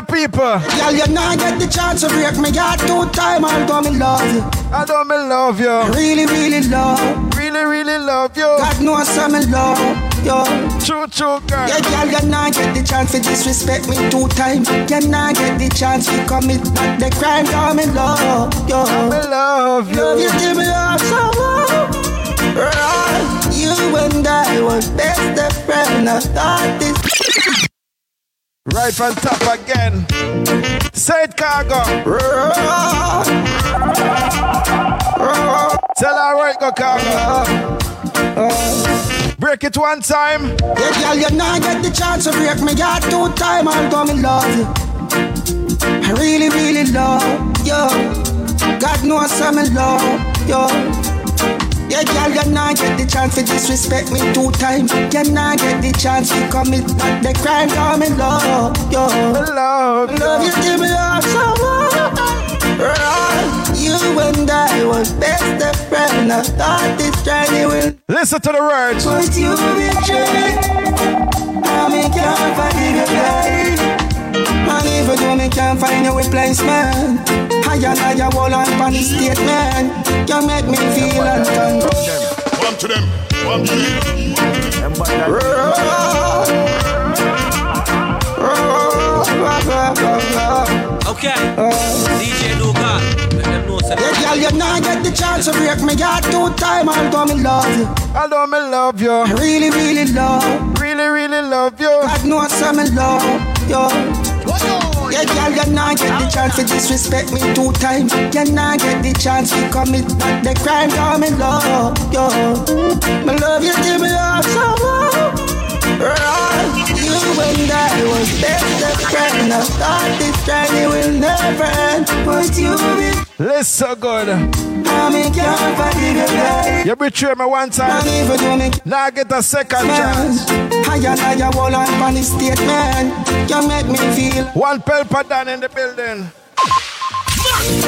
people. Girl, you not get the chance to break me heart 2 times. Although me love you. Although me love you. Really, really love. Really, really love you. God knows I'm in love. Yo. True, girl. Yeah, girl, you not get the chance to disrespect me 2 times. You not get the chance to commit not the crime. I'm in love. Yo. Me love you. Love you till me heart so warm. You and I was best of friends. I thought this. Right on top again. Say it, Cargo. Tell her right, go, Cargo. Break it 1 time. Yeah, girl, you not get the chance to break me heart 2 times. Although me love you. I really, really love you. God knows I'm in love you. Yeah, girl, you not get the chance to disrespect me 2 times. You not get the chance to commit not the crime. I'm in love, yo. Love you till me heart so warm. You and I was best of friends. I thought this journey will. Listen to the words. But you betray. I me can't find your life. And even though me can't find your replacement, I and I wall on funny statement. You make me feel uncomfortable. Come to them. Come to them. Okay. DJ Luca. Yeah, girl, you not get the chance to break me heart 2 times. Although me love you. Although me love you. I really, really love. Really, really love you. God knows I'm in love, yo. Yeah, girl, you not get the chance to disrespect me 2 times. You not get the chance to commit not the crime. I'm in love, yo. Me love you till me heart so warm. You and I was best of friends. I thought this journey will never end. But you be. Listen good. I can't forgive your life. You betray me 1 time. Now get a second chance. I wall on funny statement. You make me feel. 1 pelpa down in the building.